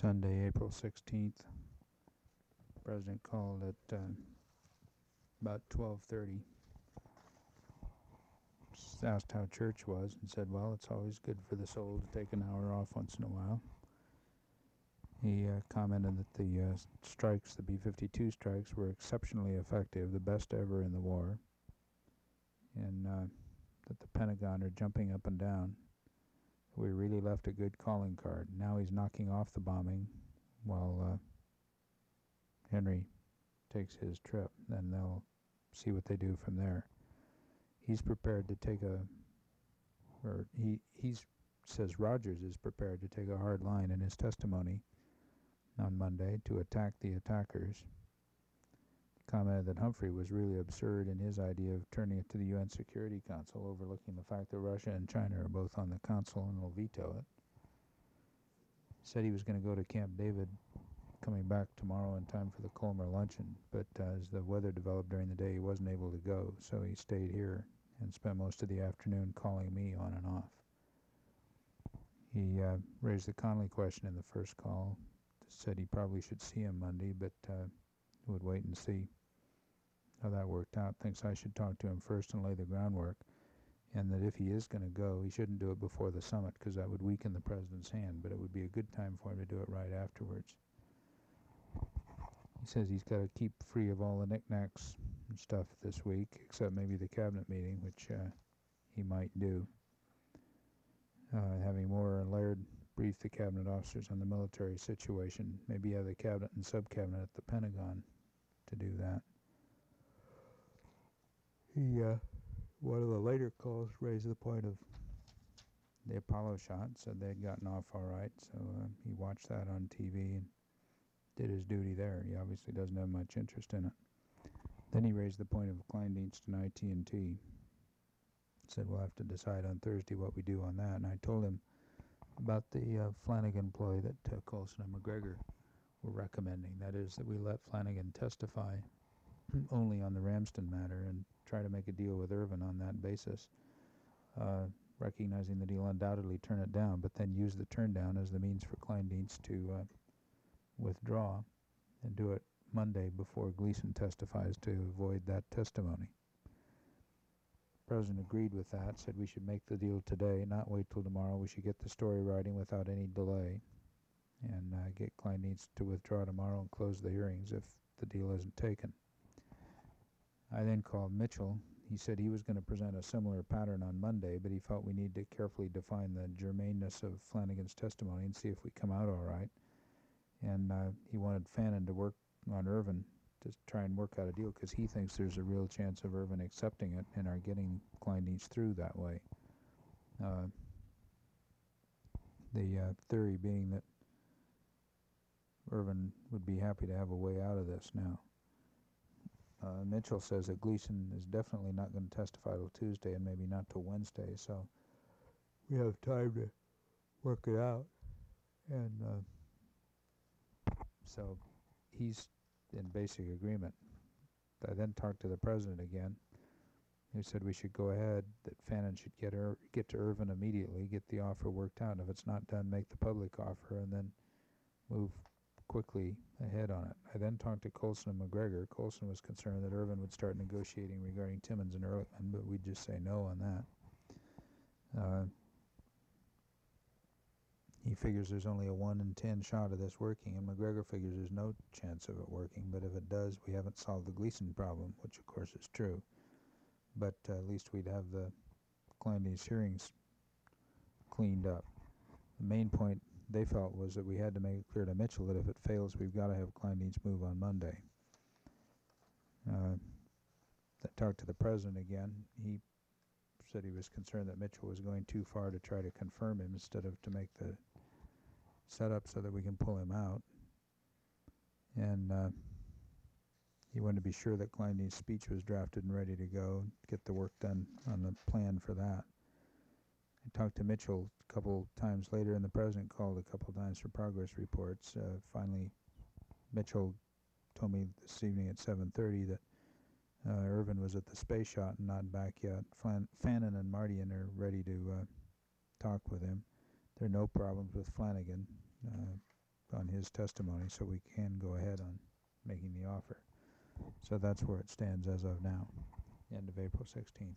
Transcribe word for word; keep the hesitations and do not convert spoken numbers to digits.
Sunday, April sixteenth. The President called at uh, about twelve thirty. Just asked how church was and said, well, it's always good for the soul to take an hour off once in a while. He uh, commented that the uh, strikes, the B fifty-two strikes, were exceptionally effective, the best ever in the war, and uh, that the Pentagon are jumping up and down. We really left a good calling card. Now he's knocking off the bombing while uh, Henry takes his trip. Then they'll see what they do from there. He's prepared to take a, or he he's says Rogers is prepared to take a hard line in his testimony on Monday to attack the attackers. He commented that Humphrey was really absurd in his idea of turning it to the U N Security Council, overlooking the fact that Russia and China are both on the council and will veto it. He said he was going to go to Camp David, coming back tomorrow in time for the Colmar luncheon, but uh, as the weather developed during the day, he wasn't able to go, so he stayed here and spent most of the afternoon calling me on and off. He uh, raised the Connolly question in the first call, said he probably should see him Monday, but uh, would wait and see how that worked out. Thinks I should talk to him first and lay the groundwork, and that if he is going to go, he shouldn't do it before the summit because that would weaken the president's hand, but it would be a good time for him to do it right afterwards. He says he's got to keep free of all the knickknacks and stuff this week, except maybe the cabinet meeting, which uh, he might do. Uh, having Moore and Laird brief the cabinet officers on the military situation, maybe have the cabinet and sub-cabinet at the Pentagon to do that. He, uh, one of the later calls raised the point of the Apollo shot, said they'd gotten off all right, so uh, he watched that on T V and did his duty there. He obviously doesn't have much interest in it. Then he raised the point of Kleindienst and I T and T. Said we'll have to decide on Thursday what we do on that, and I told him about the uh, Flanagan ploy that uh, Colson and McGregor were recommending. That is, that we let Flanagan testify only on the Ramsden matter and try to make a deal with Irvin on that basis, uh, recognizing that he'll undoubtedly turn it down, but then use the turn down as the means for Kleindienst to uh, withdraw and do it Monday before Gleason testifies to avoid that testimony. The President agreed with that, said we should make the deal today, not wait till tomorrow. We should get the story writing without any delay and uh, get Kleindienst to withdraw tomorrow and close the hearings if the deal isn't taken. I then called Mitchell. He said he was going to present a similar pattern on Monday, but he felt we need to carefully define the germaneness of Flanagan's testimony and see if we come out all right. And uh, he wanted Fannin to work on Irvin to try and work out a deal because he thinks there's a real chance of Irvin accepting it and are getting Kleindienst through that way. Uh, the uh, theory being that Irvin would be happy to have a way out of this now. Uh, Mitchell says that Gleason is definitely not going to testify till Tuesday and maybe not till Wednesday, so we have time to work it out. And uh, so he's in basic agreement. I then talked to the President again, who said we should go ahead, that Fannin should get her, get to Irvin immediately, get the offer worked out, and if it's not done, make the public offer, and then move quickly ahead on it. I then talked to Colson and McGregor. Colson was concerned that Irvin would start negotiating regarding Timmins and Ehrlichman, but we'd just say no on that. Uh, he figures there's only a one in ten shot of this working, and McGregor figures there's no chance of it working, but if it does, we haven't solved the Gleason problem, which of course is true. But uh, at least we'd have the Kleindienst hearings cleaned up. The main point they felt was that we had to make it clear to Mitchell that if it fails, we've got to have Kleindienst move on Monday. Uh, I talked to the President again. He said he was concerned that Mitchell was going too far to try to confirm him instead of to make the setup so that we can pull him out. And uh, he wanted to be sure that Kleindienst's speech was drafted and ready to go, get the work done on the plan for that. I talked to Mitchell a couple times later, and the President called a couple times for progress reports. Uh, finally, Mitchell told me this evening at seven thirty that uh, Irvin was at the space shot and not back yet. Flan Fannin and Mardian are ready to uh, talk with him. There are no problems with Flanagan. Uh, on his testimony, so we can go ahead on making the offer. So that's where it stands as of now, end of April sixteenth.